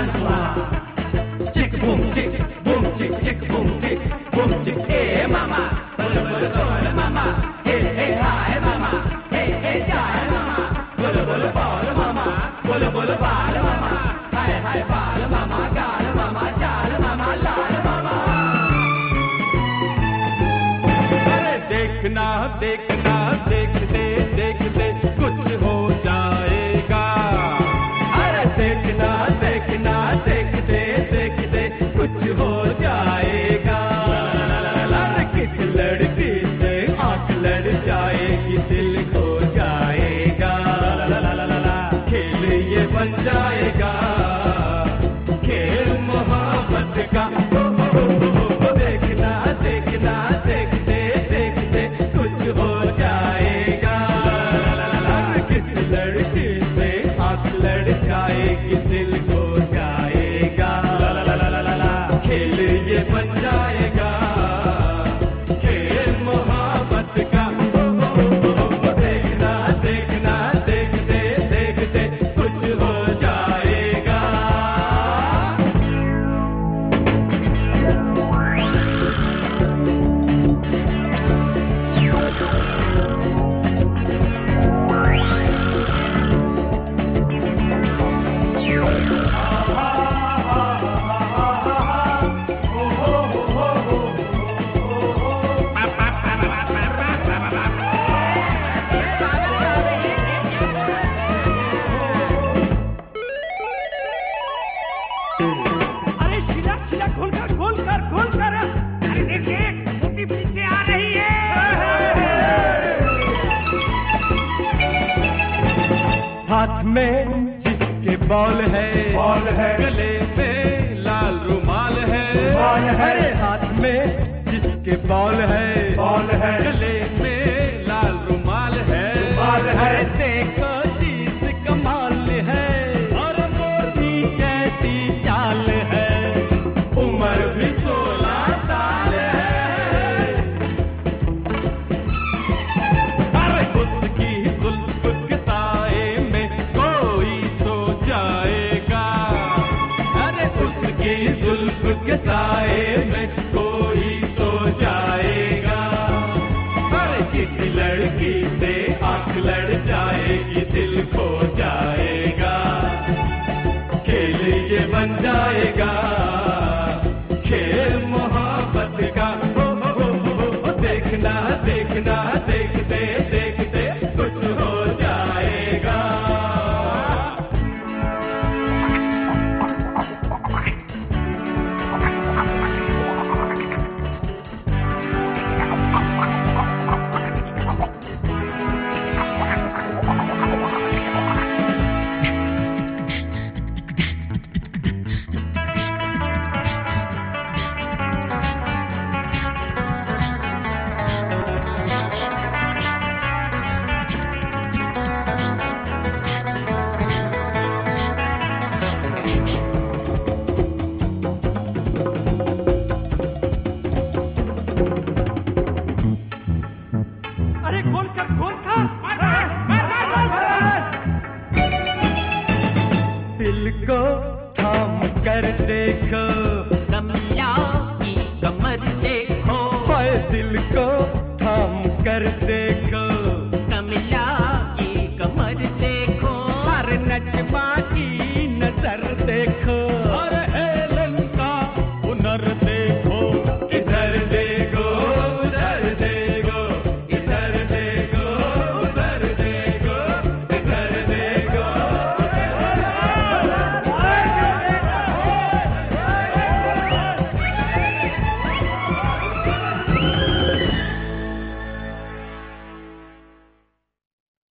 chick boom chick chick boom chick. Hey mama, bolo bolo bolo mama. Hey hey hi mama. Hey hey hi mama. Bolo bolo bolo mama. Bolo bolo bolo mama. Hi hi bolo mama. Gal mama, chal mama, lal mama. अरे देखना देखना देखते देखते कुछ हो जाएगा. अरे देखना देखना देखते देखते कुछ हो जाएगा. अरे किस लड़की से आंख लड़ जाएगी दिल खो जाएगा. खेल ये बन जाएगा खेल मोहब्बत का. देखना देखना देखते देखते कुछ हो जाएगा. किस लड़की से आंख लड़ जाएगी दिल खो जाएगा. खेल ये बन जाएगा खेल मोहब्बत का. देखना देखना देखते देखते कुछ हो जाएगा. अरे शिला शिला खोल कर. अरे देखिए मोटी पीछे आ रही है. हाथ में जिसके बॉल है गले में लाल रुमाल है. अरे हाथ में जिसके बॉल है गले में लाल रुमाल है. अरे देखो चीज कमाल है और मोटी कैसी चाल है. उम्र भी 16 साल है. अरे उसकी जुल्फ के साए में कोई सो जाएगा. अरे उसकी जुल्फ के साए में कोई सो जाएगा. अरे किसी लड़की से आंख लड़ जाएगी दिल खो जाएगा. खेल ये बन जाएगा खेल मोहब्बत का. देखना देखना देखते देखते कुछ हो जाएगा.